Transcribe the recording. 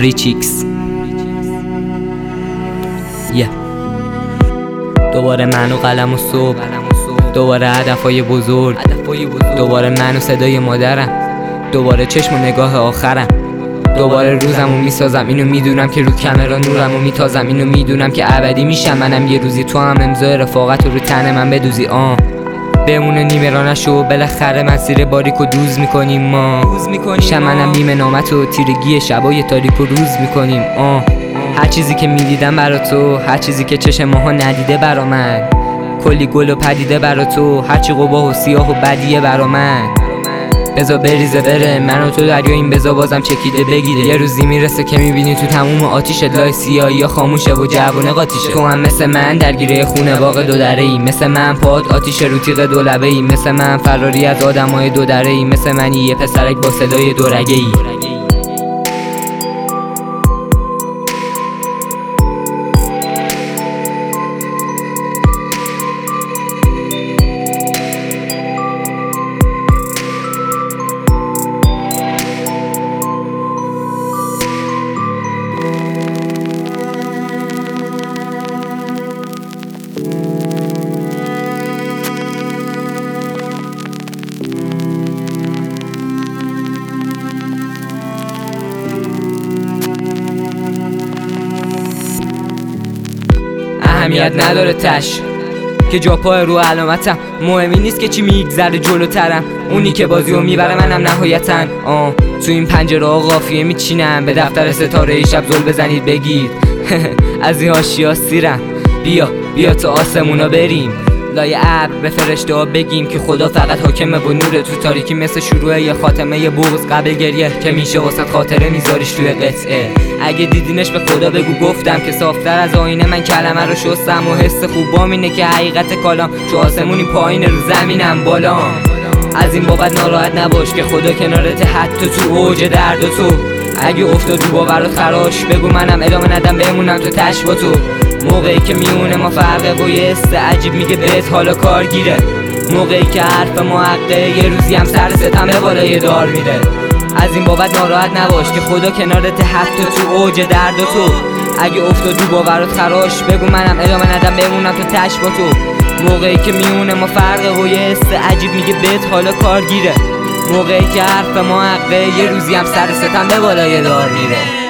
ریچیکس. دوباره من و قلم و صبح، دوباره هدفهای بزرگ، دوباره من و صدای مادرم، دوباره چشم و نگاه آخرم، دوباره روزمو میسازم. اینو میدونم که رو کمرا نورمو میتازم، اینو میدونم که ابدی میشم منم یه روزی. تو هم امضای رفاقت رو تن من بدوزی. بمونه نیمه را نشو، بالاخره مسیر باریکو دوز میکنیم ما. میشم منم نیمه نامتو، تیرگی شبای تاریکو روز میکنیم. هر چیزی که میدیدم برا تو، هر چیزی که چشم ماها ندیده برا من، کلی گل و پدیده برا تو، هرچی قباه و سیاه و بدیه برا من. بزا بریزه بره من و تو دریا، این بزا بازم چکیده بگیره. یه روزی میرسه که میبینی تو تموم آتیش لای سیاهی یا خاموشه و جوونه قاتیشه. تو هم مثل من درگیره خونه باغ دو دره ای، مثل من پاد آتیش رو تیغ دو لبه ای، مثل من فراری از آدمای دو دره ای، مثل منی یه پسرک با صدای دو رگه ای. اهمیت نداره تش که جا پای رو علامتم، مهمی نیست که چی میگذره جلوترم، اونی که بازیو میبره منم نهایتن. تو این پنجره ها قافیه میچینم، به دفتر ستاره شب زل بزنید بگید از این حاشیه‌ها سیرم. بیا تو آسمونا بریم، لای ابر به فرشته ها بگیم که خدا فقط حاکمه و نوره تو تاریکی، مثل شروع یه خاتمه یه بغض قبل گریه که میشه واسه خاطره میذاریش توی قطعه. اگه دیدینش به خدا بگو گفتم که صافتر از آینه من کلمه رو شستم، و حس خوبام اینه که حقیقت کلام تو آسمونی پایین رو زمینم بالام. از این بابت ناراحت نباش که خدا کنارت حتی تو اوج درد و تو. اگه افتادی باورات خراش بگو منم ادامه ندم بمونم تو تش با تو. موقعی که میونه ما فرقه و یه حس عجیب میگه بهت حالا کار گیره، موقعی که حرف ما حقه یه روزی هم سر ستم به بالای دار میره. از این بابت ناراحت نباش که خدا کنارت حتی تو اوج درد و تو. اگه افتادی باورات خراش بگو منم ادامه ندم بمونم تو تش با تو. موقعی که میونه ما فرقه و یه حس عجیب میگه بهت حالا کار گیره، موقعی که حرف ما حقه یه روزی هم سر ستم به بالای دار میره.